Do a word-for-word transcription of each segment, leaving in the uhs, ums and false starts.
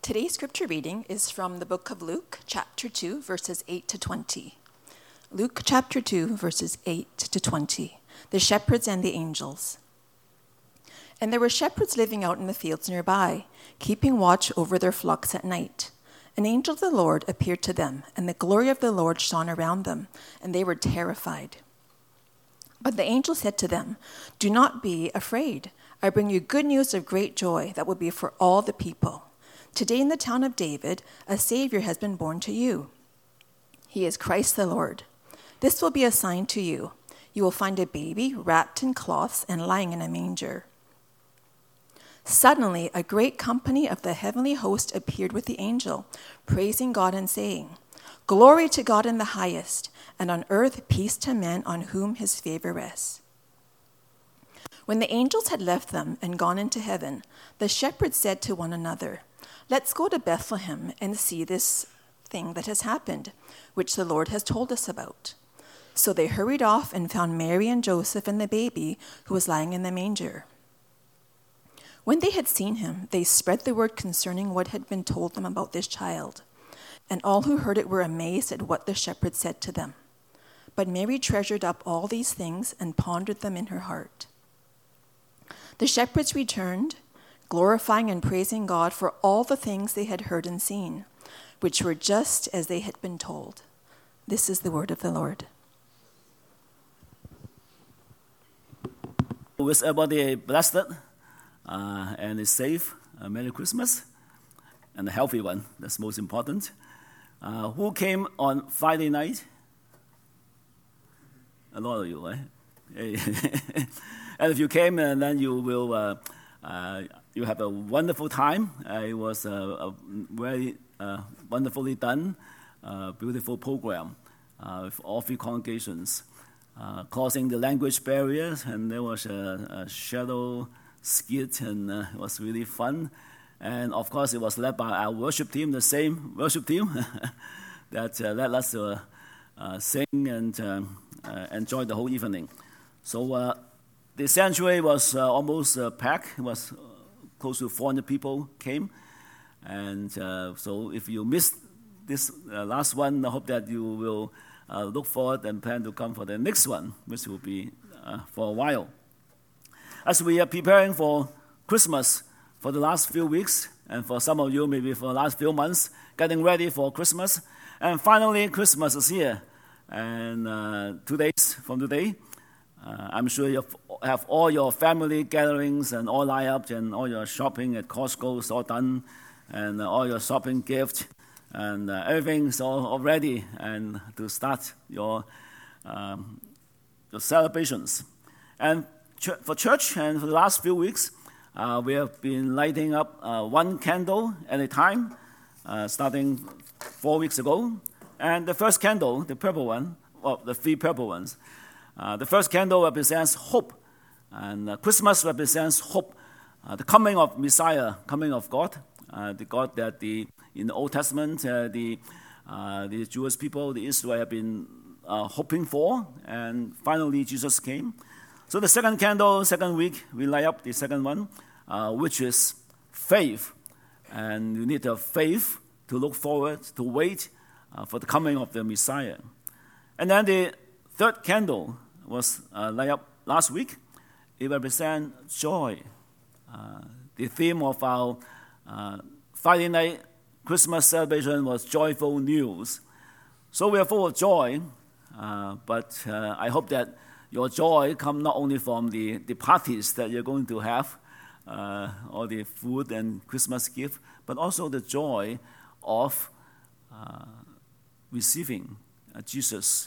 Today's scripture reading is from the book of Luke, chapter two, verses eight to twenty. Luke chapter two, verses eight to twenty. The shepherds and the angels. And there were shepherds living out in the fields nearby, keeping watch over their flocks at night. An angel of the Lord appeared to them, and the glory of the Lord shone around them, and they were terrified. But the angel said to them, "Do not be afraid. I bring you good news of great joy that will be for all the people. Today in the town of David, a Savior has been born to you. He is Christ the Lord. This will be a sign to you. You will find a baby wrapped in cloths and lying in a manger." Suddenly, a great company of the heavenly host appeared with the angel, praising God and saying, "Glory to God in the highest, and on earth peace to men on whom his favor rests." When the angels had left them and gone into heaven, the shepherds said to one another, "Let's go to Bethlehem and see this thing that has happened, which the Lord has told us about." So they hurried off and found Mary and Joseph and the baby who was lying in the manger. When they had seen him, they spread the word concerning what had been told them about this child. And all who heard it were amazed at what the shepherds said to them. But Mary treasured up all these things and pondered them in her heart. The shepherds returned, glorifying and praising God for all the things they had heard and seen, which were just as they had been told. This is the word of the Lord. Wish everybody blessed uh, and a safe uh, Merry Christmas and a healthy one. That's most important. Uh, who came on Friday night? A lot of you, right? And if you came, and then you will uh, uh, you have a wonderful time. Uh, it was a, a very uh, wonderfully done, uh, beautiful program uh, with all three congregations, uh, crossing the language barriers, and there was a, a shadow skit, and uh, it was really fun. And of course, it was led by our worship team, the same worship team that uh, let us uh, uh, sing and um, uh, enjoy the whole evening. So uh, the sanctuary was uh, almost uh, packed. It was uh, close to four hundred people came. And uh, so if you missed this uh, last one, I hope that you will uh, look forward and plan to come for the next one, which will be uh, for a while. As we are preparing for Christmas for the last few weeks, and for some of you maybe for the last few months, getting ready for Christmas, and finally Christmas is here. And uh, two days from today, uh, I'm sure you have all your family gatherings and all lined up, and all your shopping at Costco is all done, and uh, all your shopping gifts, and uh, everything's all, all ready, and to start your um, your celebrations. And ch- for church, and for the last few weeks, uh, we have been lighting up uh, one candle at a time, uh, starting four weeks ago. And the first candle, the purple one, well, the three purple ones, uh, the first candle represents hope, and uh, Christmas represents hope, uh, the coming of Messiah, coming of God, uh, the God that the in the Old Testament uh, the uh, the Jewish people, the Israel, have been uh, hoping for, and finally Jesus came. So the second candle, second week, we light up the second one, uh, which is faith, and you need to have faith to look forward, to wait uh, for the coming of the Messiah. And then the third candle was uh, light up last week. It represents joy. Uh, the theme of our uh, Friday night Christmas celebration was joyful news. So we are full of joy, uh, but uh, I hope that your joy comes not only from the, the parties that you're going to have, uh, or the food and Christmas gift, but also the joy of uh, receiving uh, Jesus.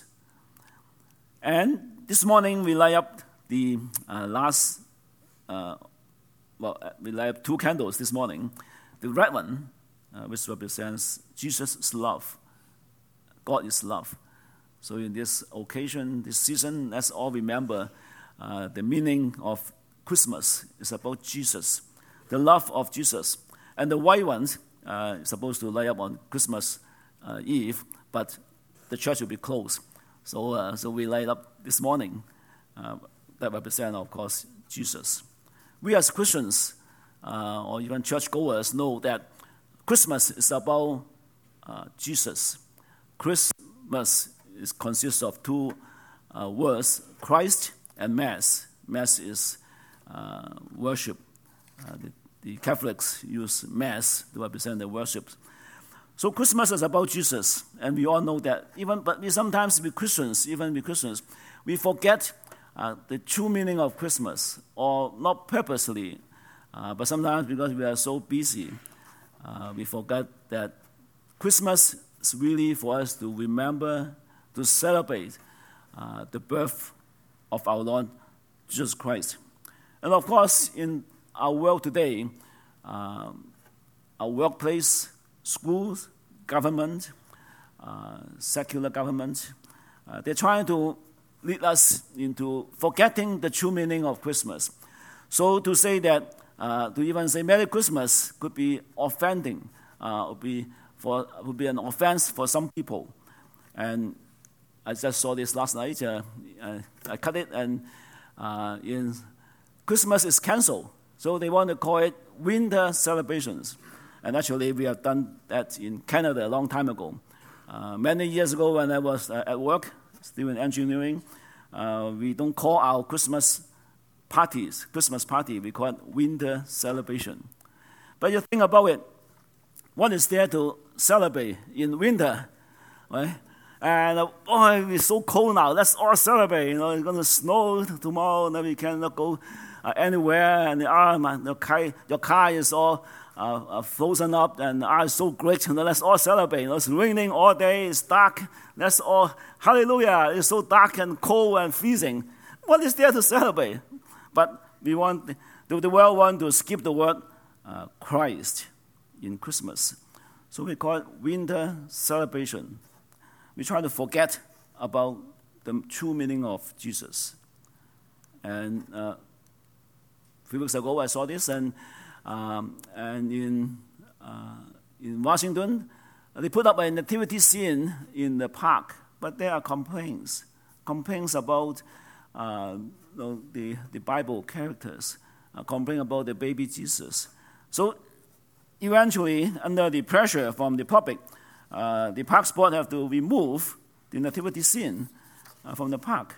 And this morning we light up the uh, last, uh, well, we light up two candles this morning. The red one, uh, which represents Jesus' love. God is love. So in this occasion, this season, let's all remember uh, the meaning of Christmas is about Jesus, the love of Jesus. And the white one uh, is supposed to light up on Christmas uh, Eve, but the church will be closed. So, uh, so we light up this morning. Uh, that represent, of course, Jesus. We as Christians, uh, or even churchgoers, know that Christmas is about uh, Jesus. Christmas is, consists of two uh, words, Christ and Mass. Mass is uh, worship. Uh, the, the Catholics use Mass to represent the worship. So Christmas is about Jesus, and we all know that. Even, but we sometimes, we Christians, even we Christians, we forget uh, the true meaning of Christmas, or not purposely, uh, but sometimes because we are so busy, uh, we forget that Christmas is really for us to remember, to celebrate uh, the birth of our Lord Jesus Christ. And of course, in our world today, um, our workplace, schools, government, uh, secular government, uh, they're trying to lead us into forgetting the true meaning of Christmas. So to say that, uh, to even say Merry Christmas could be offending, uh, would be for would be an offense for some people. And I just saw this last night. Uh, I, I cut it, and uh, in Christmas is canceled, so they want to call it winter celebrations. And actually, we have done that in Canada a long time ago. Uh, many years ago, when I was uh, at work, still in engineering, uh, we don't call our Christmas parties Christmas party. We call it winter celebration. But you think about it, what is there to celebrate in winter, right? And uh, oh, it's so cold now. Let's all celebrate. You know, it's going to snow tomorrow, and then we cannot go uh, anywhere. And ah, man, your car, your car is all uh, uh, frozen up, and ah, it's so great. You know, let's all celebrate. You know, it's raining all day. It's dark. Let's all hallelujah. It's so dark and cold and freezing. What is there to celebrate? But we want the, the world want to skip the word uh, Christ in Christmas, so we call it winter celebration. We try to forget about the true meaning of Jesus. And uh, a few weeks ago, I saw this, and um, and in uh, in Washington, they put up a nativity scene in the park, but there are complaints, complaints about uh, you know, the the Bible characters, uh, complain about the baby Jesus. So eventually, under the pressure from the public, Uh, the parks board have to remove the nativity scene uh, from the park.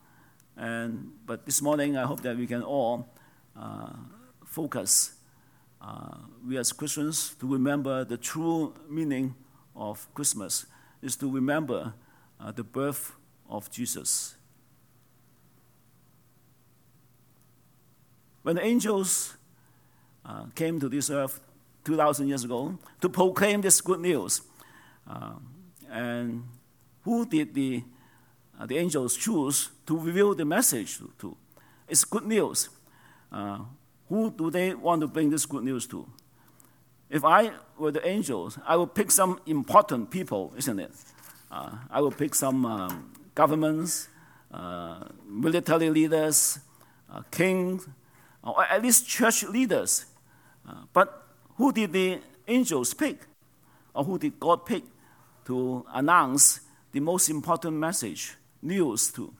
And but this morning, I hope that we can all uh, focus, uh, we as Christians, to remember the true meaning of Christmas is to remember uh, the birth of Jesus. When the angels uh, came to this earth two thousand years ago to proclaim this good news, Um, and who did the uh, the angels choose to reveal the message to? to? It's good news. Uh, who do they want to bring this good news to? If I were the angels, I would pick some important people, isn't it? Uh, I would pick some um, governments, uh, military leaders, uh, kings, or at least church leaders. Uh, but who did the angels pick? Or who did God pick to announce the most important message, news to?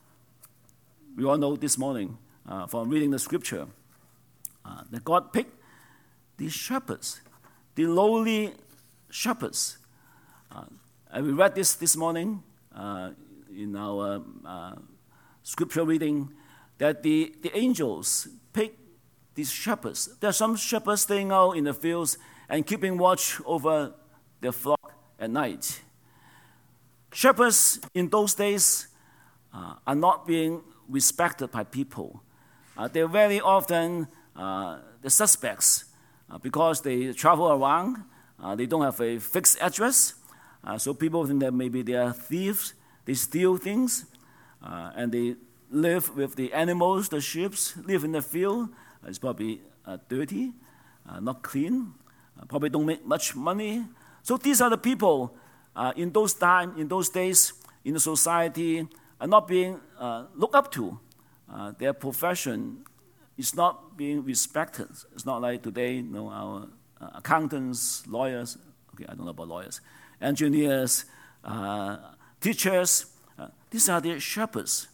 We all know this morning uh, from reading the scripture uh, that God picked the shepherds, the lowly shepherds. Uh, and we read this this morning uh, in our uh, scripture reading that the, the angels picked these shepherds. There are some shepherds staying out in the fields and keeping watch over their flock at night. Shepherds in those days uh, are not being respected by people. Uh, they're very often uh, the suspects uh, because they travel around. Uh, they don't have a fixed address. Uh, so people think that maybe they are thieves. They steal things. Uh, and they live with the animals, the sheep, live in the field. Uh, it's probably uh, dirty, uh, not clean. Uh, probably don't make much money. So these are the people uh, in those time, in those days, in the society, are not being uh, looked up to. Uh, their profession is not being respected. It's not like today, you know, our uh, accountants, lawyers. Okay, I don't know about lawyers, engineers, uh, teachers. Uh, these are the shepherds.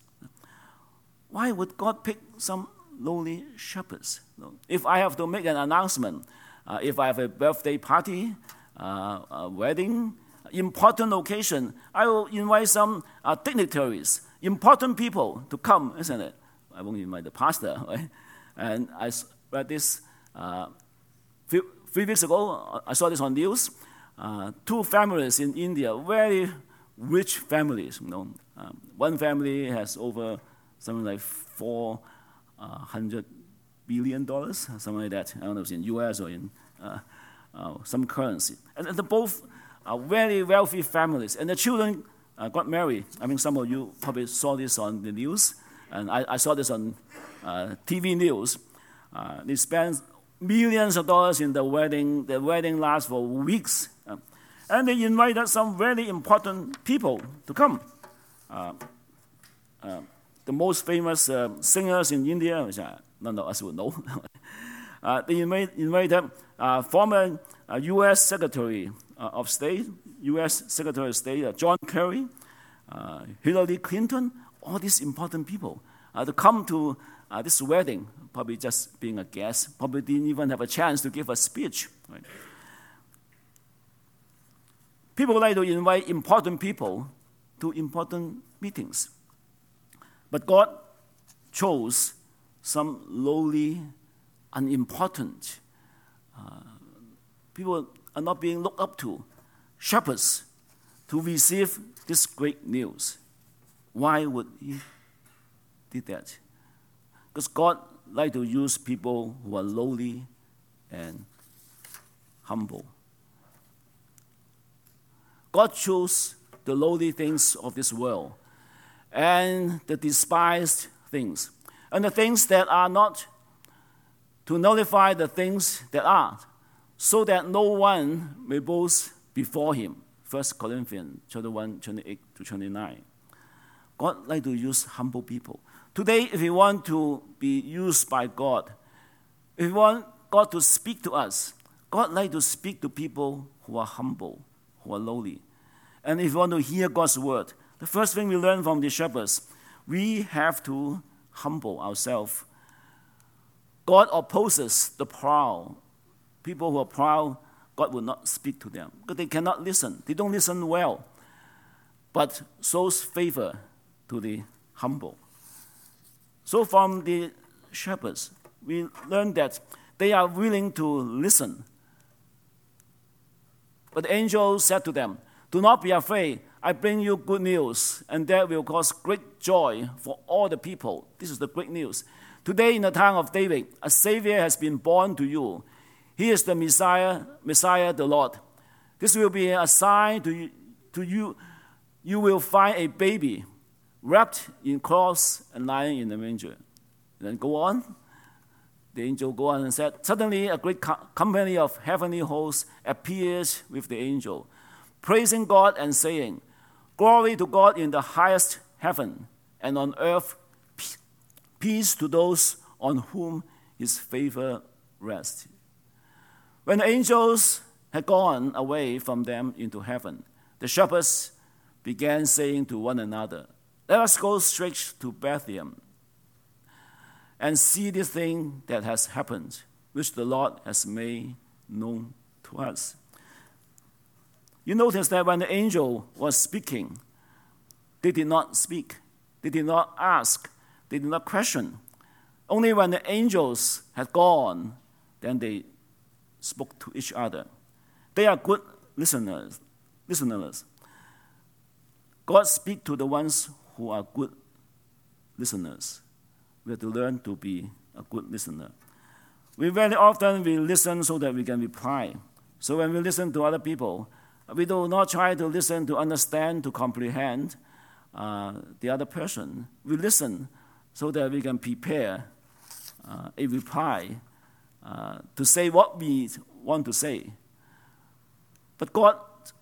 Why would God pick some lowly shepherds? If I have to make an announcement Uh, if I have a birthday party, uh, a wedding, important occasion, I will invite some uh, dignitaries, important people to come, isn't it? I won't invite the pastor, right? And I read this uh, few, three weeks ago. I saw this on news. Uh, two families in India, very rich families. You know, um, one family has over something like four hundred billion dollars, something like that. I don't know if it's in U S or in uh, uh, some currency. And, and they're both are very wealthy families. And the children uh, got married. I mean, some of you probably saw this on the news, and I, I saw this on uh, T V news. Uh, they spent millions of dollars in the wedding. The wedding lasts for weeks. Uh, and they invited some very important people to come. Uh, uh, the most famous uh, singers in India, which uh, none of us would know. uh, they invite, invited uh, former uh, U S Secretary uh, of State, U S Secretary of State uh, John Kerry, uh, Hillary Clinton, all these important people uh, to come to uh, this wedding, probably just being a guest, probably didn't even have a chance to give a speech. Right? People like to invite important people to important meetings. But God chose some lowly, unimportant uh, people are not being looked up to, shepherds, to receive this great news. Why would He do that? Because God likes to use people who are lowly and humble. God chose the lowly things of this world and the despised things, and the things that are not, to nullify the things that are, so that no one may boast before Him. First Corinthians chapter one, twenty-eight to twenty-nine. God likes to use humble people. Today, if we want to be used by God, if we want God to speak to us, God likes to speak to people who are humble, who are lowly. And if we want to hear God's word, the first thing we learn from the shepherds, we have to humble ourselves. God opposes the proud. People who are proud, God will not speak to them because they cannot listen. They don't listen well. But shows favor to the humble. So from the shepherds, we learn that they are willing to listen. But the angel said to them, "Do not be afraid. I bring you good news, and that will cause great joy for all the people." This is the great news. Today, in the town of David, a Savior has been born to you. He is the Messiah, Messiah the Lord. This will be a sign to you. To you. You will find a baby wrapped in cloths and lying in the manger. And then go on. The angel go on and said, "Suddenly a great co- company of heavenly hosts appears with the angel, praising God and saying, 'Glory to God in the highest heaven, and on earth peace to those on whom His favor rests.'" When the angels had gone away from them into heaven, the shepherds began saying to one another, "Let us go straight to Bethlehem and see this thing that has happened, which the Lord has made known to us." You notice that when the angel was speaking, they did not speak. They did not ask. They did not question. Only when the angels had gone, then they spoke to each other. They are good listeners. Listeners. God speaks to the ones who are good listeners. We have to learn to be a good listener. We very often we listen so that we can reply. So when we listen to other people, we do not try to listen to understand, to comprehend uh, the other person. We listen so that we can prepare uh, a reply uh, to say what we want to say. But God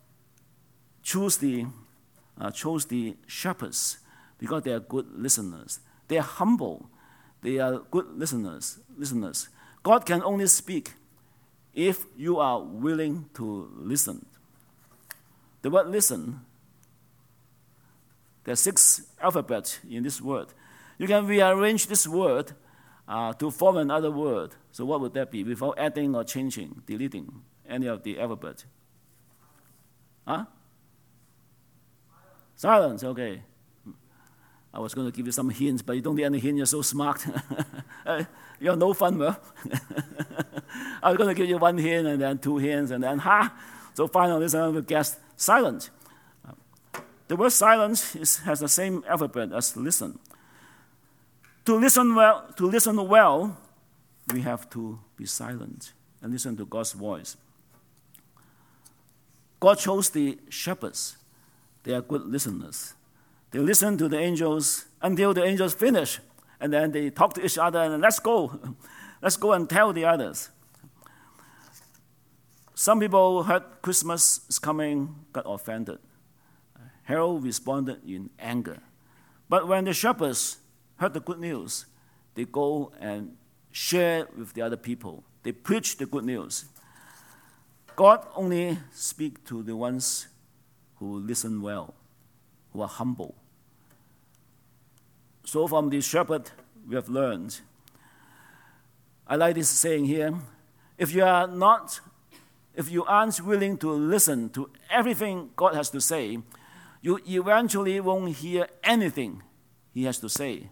chose the, uh, chose the shepherds because they are good listeners. They are humble. They are good listeners. Listeners. God can only speak if you are willing to listen. The word "listen," there are six alphabets in this word. You can rearrange this word uh, to form another word. So what would that be? Without adding or changing, deleting any of the alphabet. Huh? Silence, okay. I was going to give you some hints, but you don't need any hint. You're so smart. You're no fun, well. I was going to give you one hint and then two hints and then ha. So finally, I'm going to guess silent. The word silence is, has the same alphabet as listen. To listen well, to listen well, we have to be silent and listen to God's voice. God chose the shepherds. They are good listeners. They listen to the angels until the angels finish, and then they talk to each other and let's go. Let's go and tell the others. Some people heard Christmas is coming, got offended. Herod responded in anger. But when the shepherds heard the good news, they go and share with the other people. They preach the good news. God only speaks to the ones who listen well, who are humble. So from the shepherd, we have learned. I like this saying here, if you are not, if you aren't willing to listen to everything God has to say, you eventually won't hear anything He has to say.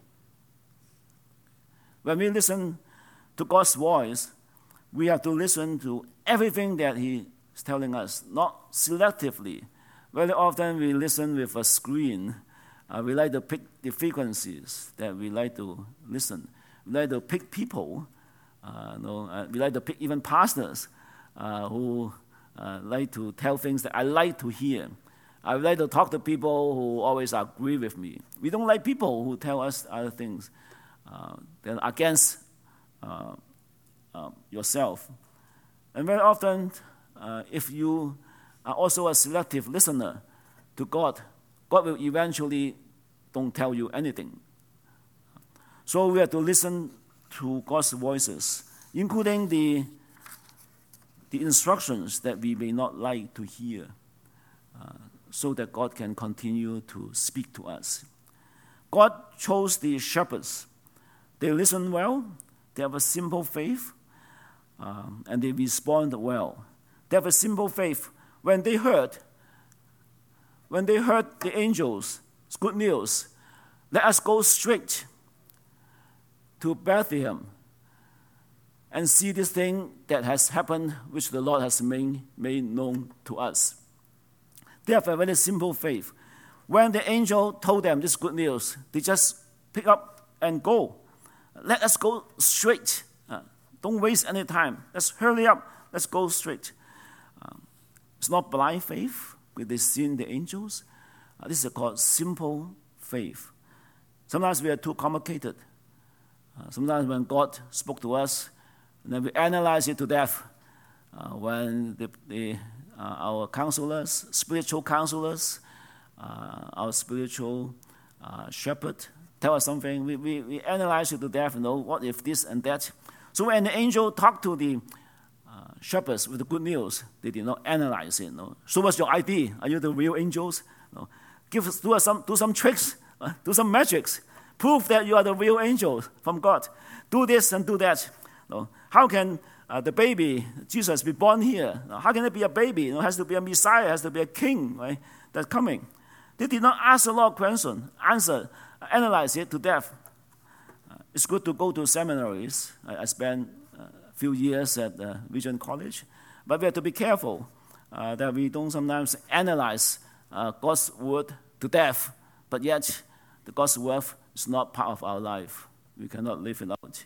When we listen to God's voice, we have to listen to everything that He is telling us, not selectively. Very often we listen with a screen. Uh, we like to pick the frequencies that we like to listen. We like to pick people. Uh, you know, uh, we like to pick even pastors uh, who uh, like to tell things that I like to hear. I like to talk to people who always agree with me. We don't like people who tell us other things uh, that are against uh, uh, yourself. And very often, uh, if you are also a selective listener to God, God will eventually don't tell you anything. So we have to listen to God's voices, including the, the instructions that we may not like to hear, uh, so that God can continue to speak to us. God chose the shepherds. They listen well, they have a simple faith, um, and they respond well. They have a simple faith. When they heard, when they heard the angels, it's good news, let us go straight to Bethlehem and see this thing that has happened, which the Lord has made, made known to us. They have a very simple faith. When the angel told them this good news, they just pick up and go. Let us go straight. Uh, don't waste any time. Let's hurry up. Let's go straight. Um, it's not blind faith, because they seen the angels. Uh, this is called simple faith. Sometimes we are too complicated. Uh, sometimes when God spoke to us, and then we analyze it to death. Uh, when the, the, uh, our counselors, spiritual counselors, uh, our spiritual uh, shepherd tell us something, we, we, we analyze it to death, you know, what if this and that. So when the angel talked to the uh, shepherds with the good news, they did not analyze it. You know. So what's your I D? Are you the real angels? You know, give us, do, us some, do some tricks, uh, do some magics. Prove that you are the real angels from God. Do this and do that. You know, how can uh, the baby, Jesus, be born here? You know, how can it be a baby? You know, it has to be a Messiah, it has to be a king, right, that's coming. They did not ask a lot of questions, answer, analyze it to death. Uh, it's good to go to seminaries. I, I spent uh, a few years at uh, Regent College, but we have to be careful uh, that we don't sometimes analyze uh, God's word to death, but yet the God's word is not part of our life. We cannot live it out.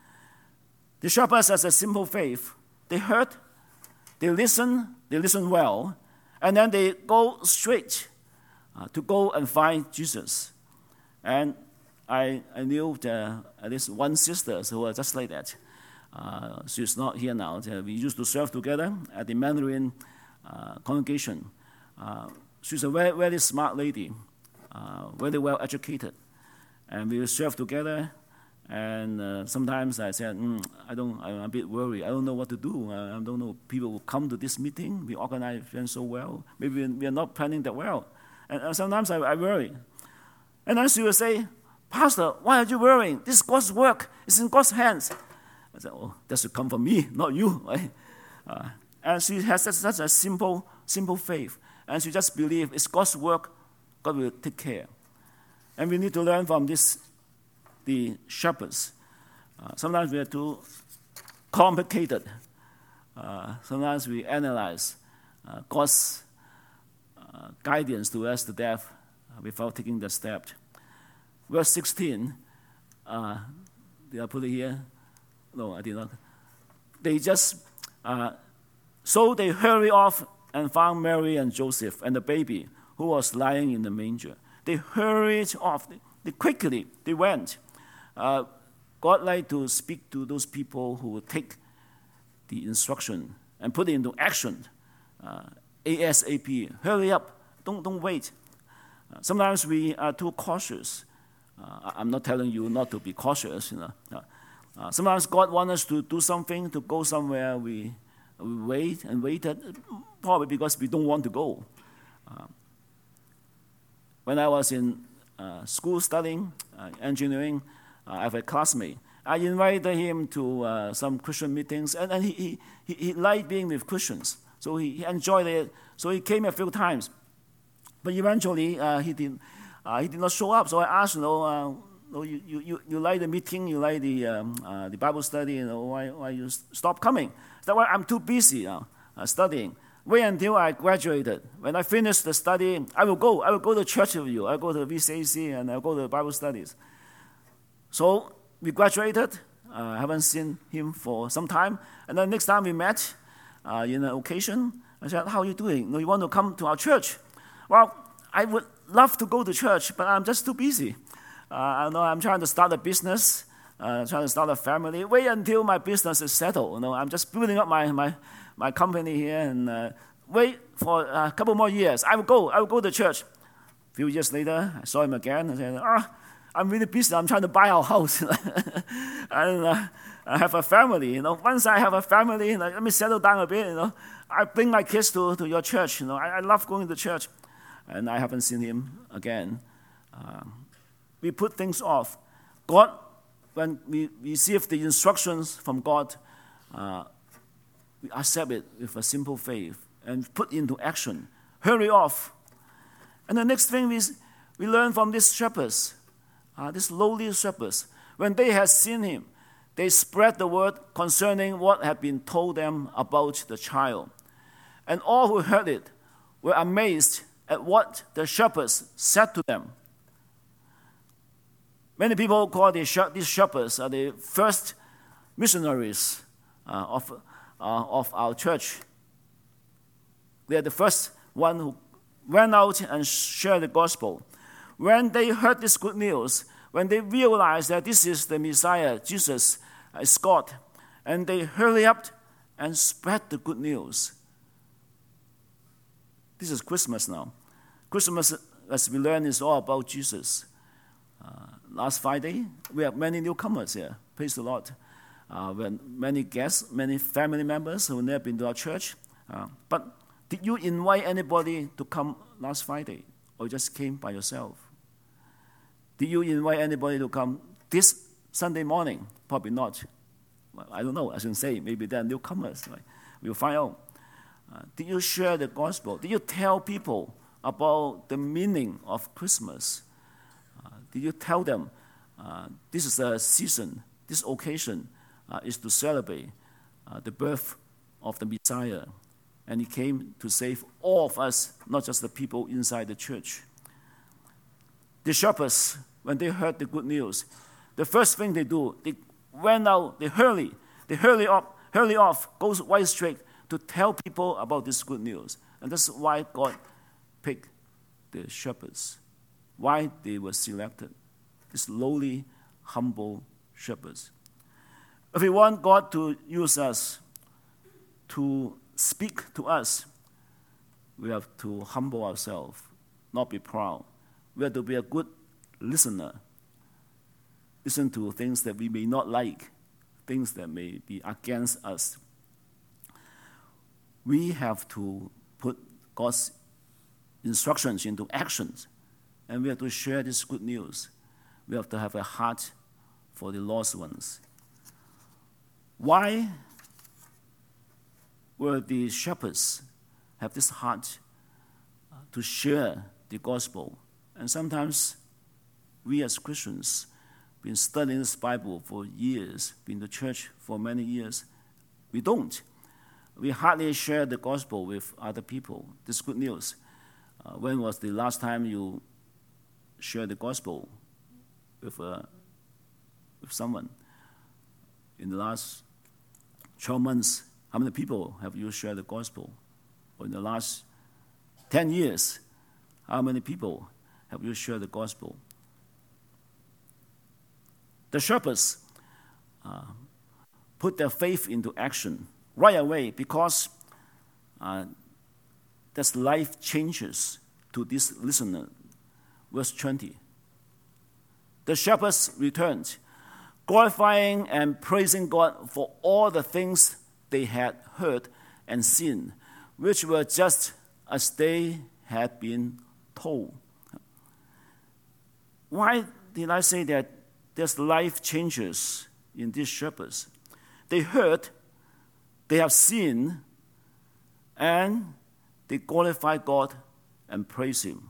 The shepherds has a simple faith. They heard, they listen, they listen well, and then they go straight uh, to go and find Jesus. And I, I knew the, at least one sister who was just like that. Uh, she's not here now. We used to serve together at the Mandarin uh, congregation. Uh, she's a very, very smart lady, uh, very well educated. And we serve together. And uh, sometimes I said, mm, I don't, I'm a bit worried. I don't know what to do. I don't know. People will come to this meeting. We organize them so well. Maybe we are not planning that well. And uh, sometimes I, I worry. And then she will say, Pastor, why are you worrying? This is God's work. It's in God's hands. I said, oh, that should come from me, not you. Right? Uh, and she has such, such a simple, simple faith. And she just believes it's God's work. God will take care. And we need to learn from this, the shepherds. Uh, sometimes we are too complicated. Uh, sometimes we analyze uh, God's uh, guidance to us to death uh, without taking the step. Verse sixteen, uh, did I put it here? No, I did not. They just, uh, so they hurry off and found Mary and Joseph and the baby who was lying in the manger. They hurried off. They, they quickly, they went. Uh, God likes to speak to those people who will take the instruction and put it into action. Uh, ASAP, hurry up, don't, don't wait. Uh, sometimes we are too cautious. Uh, I'm not telling you not to be cautious. You know. Uh, uh, sometimes God wants us to do something, to go somewhere. We, we wait and waited, probably because we don't want to go. Uh, when I was in uh, school studying uh, engineering, uh, I have a classmate. I invited him to uh, some Christian meetings, and, and he, he, he liked being with Christians. So he, he enjoyed it. So he came a few times. But eventually, uh, he, did, uh, he did not show up. So I asked, you know, uh, you, you, you, you like the meeting, you like the, um, uh, the Bible study, you know, why, why you stop coming? That's why I'm too busy now uh, studying. Wait until I graduated. When I finish the study, I will go. I will go to church with you. I go to V C A C and I will go to Bible studies. So we graduated. I uh, haven't seen him for some time. And then next time we met uh, in an occasion, I said, how are you doing? No, you want to come to our church? Well, I would love to go to church, but I'm just too busy. Uh, I know I'm trying to start a business, uh, trying to start a family. Wait until my business is settled. You know, I'm just building up my, my, my company here, and uh, wait for a couple more years. I will go. I will go to church. A few years later, I saw him again. I said, ah, I'm really busy. I'm trying to buy our house. and uh, I have a family. You know, once I have a family, you know, let me settle down a bit. You know, I bring my kids to, to your church. You know, I, I love going to church, and I haven't seen him again. Uh, we put things off. God, when we receive the instructions from God, uh, we accept it with a simple faith and put into action. Hurry off. And the next thing is we learn from these shepherds, uh, these lowly shepherds. When they had seen him, they spread the word concerning what had been told them about the child. And all who heard it were amazed at what the shepherds said to them. Many people call these shepherds are the first missionaries uh, of, uh, of our church. They are the first one who went out and shared the gospel. When they heard this good news, when they realized that this is the Messiah, Jesus is God, and they hurry up and spread the good news. This is Christmas now. Christmas, as we learn, is all about Jesus. Uh, last Friday, we have many newcomers here. Praise the Lord. Uh, we had many guests, many family members who have never been to our church. Uh, but did you invite anybody to come last Friday, or just came by yourself? Did you invite anybody to come this Sunday morning? Probably not. Well, I don't know. I shouldn't say. Maybe they're newcomers. Right? We'll find out. Uh, did you share the gospel? Did you tell people about the meaning of Christmas? Uh, did you tell them uh, this is a season, this occasion uh, is to celebrate uh, the birth of the Messiah? And he came to save all of us, not just the people inside the church. The shepherds, when they heard the good news, the first thing they do, they went out, they hurry, they hurry up, hurry off, goes right straight to tell people about this good news. And that's why God picked the shepherds, why they were selected, these lowly, humble shepherds. If we want God to use us to speak to us, we have to humble ourselves, not be proud. We have to be a good listener. Listen to things that we may not like, things that may be against us. We have to put God's instructions into actions, and we have to share this good news we have to have a heart for the lost ones. Why will the shepherds have this heart to share the gospel? And sometimes we as Christians been studying this Bible for years, been to church for many years. We don't. We hardly share the gospel with other people. This is good news. Uh, when was the last time you shared the gospel with, uh, with someone? In the last twelve months, how many people have you shared the gospel? Or in the last ten years, how many people have you shared the gospel? The shepherds uh, put their faith into action right away because uh, there's life changes to this listener. Verse twenty. The shepherds returned, glorifying and praising God for all the things they had heard and seen, which were just as they had been told. Why did I say that there's life changes in these shepherds? They heard, they have seen, and they glorify God and praise Him.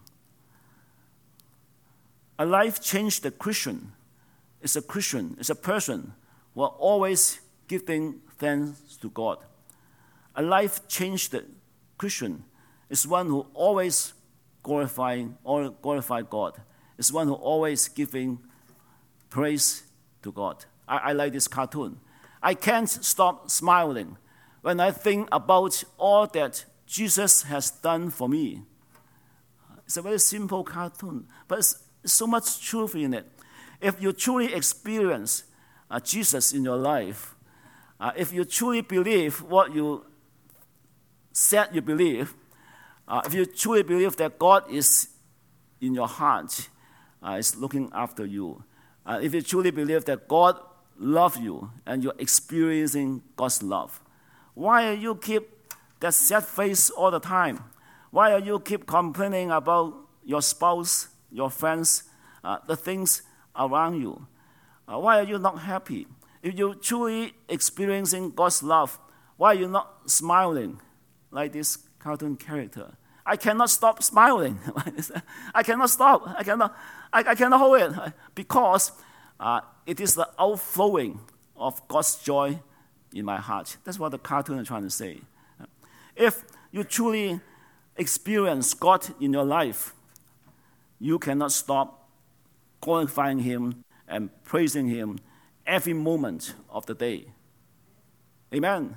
A life changed Christian is a Christian, is a person who are always giving thanks to God. A life changed Christian is one who always glorifying or glorify God. Is one who always giving praise to God. I, I like this cartoon. I can't stop smiling when I think about all that Jesus has done for me. It's a very simple cartoon, but it's, it's so much truth in it. If you truly experience uh, Jesus in your life, uh, if you truly believe what you said you believe, uh, if you truly believe that God is in your heart, uh, is looking after you, uh, if you truly believe that God loves you and you're experiencing God's love, why are you keep that sad face all the time? Why are you keep complaining about your spouse, your friends, uh, the things around you? Uh, why are you not happy? If you're truly experiencing God's love, why are you not smiling like this cartoon character? I cannot stop smiling. I cannot stop. I cannot. I, I cannot hold it because uh, it is the outflowing of God's joy in my heart. That's what the cartoon is trying to say. If you truly experience God in your life, you cannot stop glorifying Him and praising Him every moment of the day. Amen.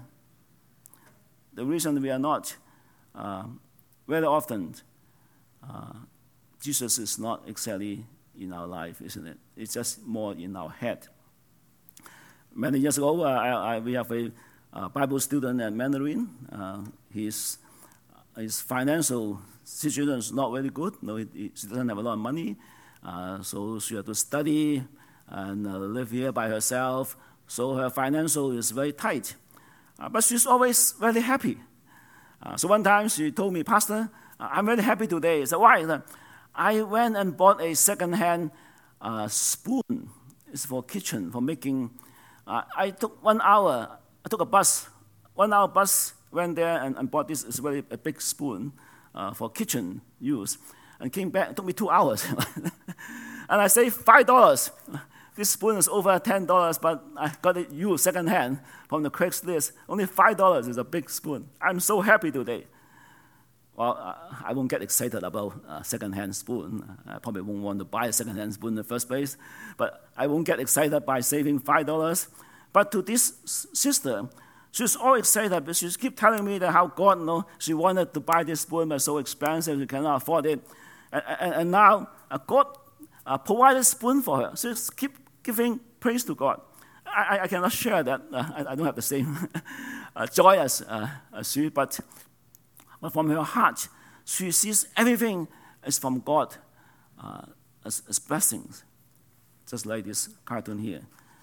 The reason we are not, uh, very often, uh, Jesus is not exactly in our life, isn't it? It's just more in our head. Many years ago, uh, I, I, we have a uh, Bible student at Mandarin. Uh, his, his financial situation is not very good. No, he, he doesn't have a lot of money. Uh, so she had to study and uh, live here by herself. So her financial is very tight. Uh, but she's always very happy. Uh, so one time she told me, Pastor, I'm very happy today. I said, why? I went and bought a second-hand uh, spoon. It's for kitchen, for making. Uh, I took one hour. I took a bus. One hour bus, went there and, and bought this. It's really a big spoon uh, for kitchen use. And came back. It took me two hours. And I saved five dollars. This spoon is over ten dollars, but I got it used second-hand from the Craigslist. Only five dollars is a big spoon. I'm so happy today. Well, uh, I won't get excited about a second-hand spoon. I probably won't want to buy a second-hand spoon in the first place. But I won't get excited by saving five dollars. But to this sister, she's all excited because she keeps telling me that how God, you know, she wanted to buy this spoon, but it's so expensive, she cannot afford it. And, and, and now uh, God uh, provided a spoon for her. So she keeps giving praise to God. I, I cannot share that. Uh, I, I don't have the same uh, joy as, uh, as she, but, but from her heart, she sees everything is from God uh, as, as blessings, just like this cartoon here.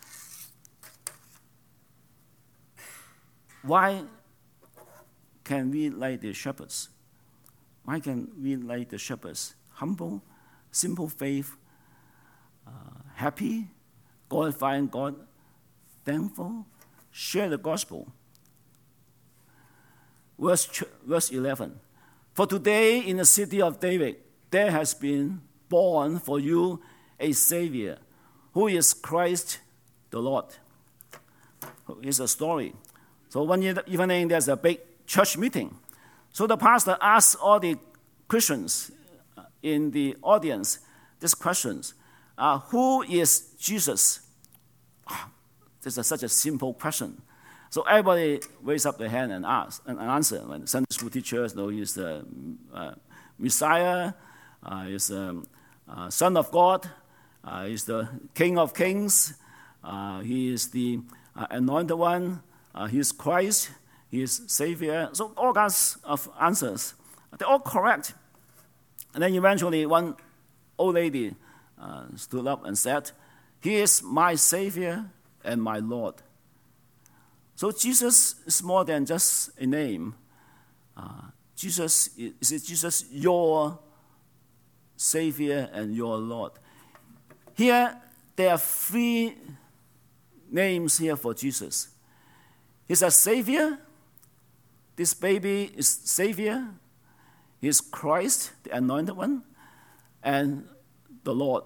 Why can we like the shepherds? Why can we like the shepherds? Humble, simple faith, uh, happy, glorifying God, thankful, share the gospel. Verse, verse eleven. For today in the city of David, there has been born for you a Savior, who is Christ the Lord. It's a story. So one evening, there's a big church meeting. So the pastor asks all the Christians in the audience these questions. Uh, who is Jesus? This is such a simple question. So everybody raise up their hand and ask and answer. When Sunday school teachers know he's the uh, Messiah, uh, he's the uh, Son of God, uh, he's the King of Kings, uh, he is the uh, Anointed One, uh, he is Christ, he is Savior. So all kinds of answers. They're all correct. And then eventually one old lady uh, stood up and said, "He is my Savior and my Lord." So Jesus is more than just a name. Uh, Jesus is, is Jesus your Savior and your Lord? Here, there are three names here for Jesus. He's a Savior. This baby is Savior. He's Christ, the Anointed One, and the Lord.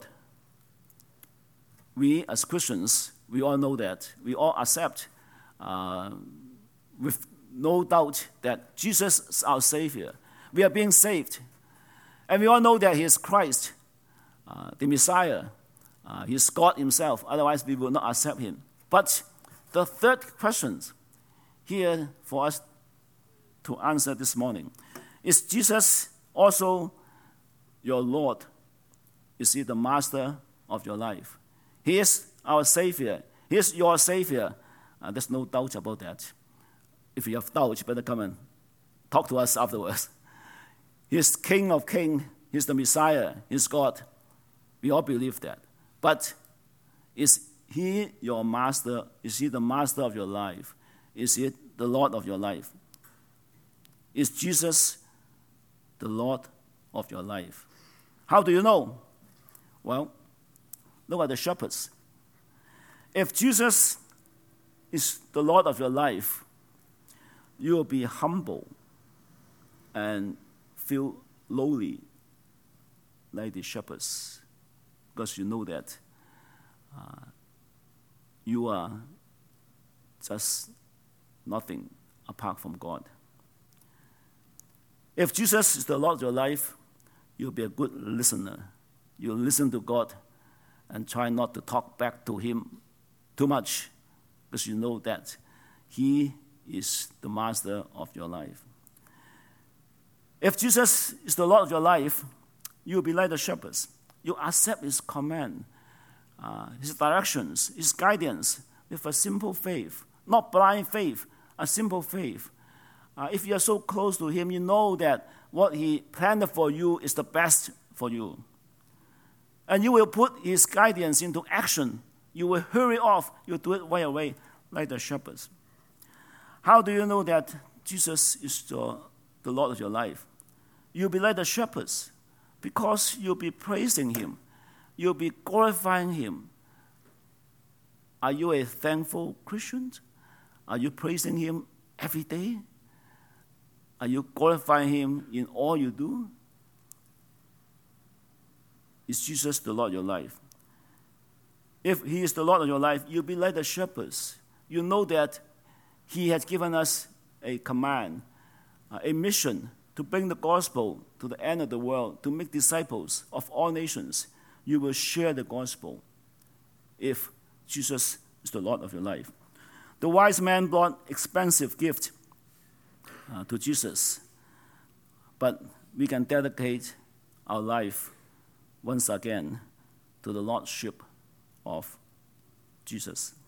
We as Christians, we all know that. We all accept Uh, with no doubt that Jesus is our Savior. We are being saved. And we all know that He is Christ, uh, the Messiah. Uh, he is God Himself. Otherwise, we will not accept Him. But the third question here for us to answer this morning is Jesus also your Lord? Is He the master of your life? He is our Savior. He is your Savior. Uh, there's no doubt about that. If you have doubt, you better come and talk to us afterwards. He's King of Kings. He's the Messiah. He's God. We all believe that. But is He your master? Is He the master of your life? Is He the Lord of your life? Is Jesus the Lord of your life? How do you know? Well, look at the shepherds. If Jesus is the Lord of your life, you will be humble and feel lowly like the shepherds, because you know that uh, you are just nothing apart from God. If Jesus is the Lord of your life, you'll be a good listener. You'll listen to God and try not to talk back to Him too much, because you know that He is the master of your life. If Jesus is the Lord of your life, you'll be like the shepherds. You accept His command, uh, His directions, His guidance with a simple faith, not blind faith, a simple faith. Uh, if you are so close to Him, you know that what He planned for you is the best for you. And you will put His guidance into action. You will hurry off. You'll do it right away, like the shepherds. How do you know that Jesus is the, the Lord of your life? You'll be like the shepherds, because you'll be praising Him. You'll be glorifying Him. Are you a thankful Christian? Are you praising Him every day? Are you glorifying Him in all you do? Is Jesus the Lord of your life? If He is the Lord of your life, you'll be like the shepherds. You know that He has given us a command, uh, a mission to bring the gospel to the end of the world, to make disciples of all nations. You will share the gospel if Jesus is the Lord of your life. The wise man brought expensive gift uh, to Jesus, but we can dedicate our life once again to the Lordship of Jesus.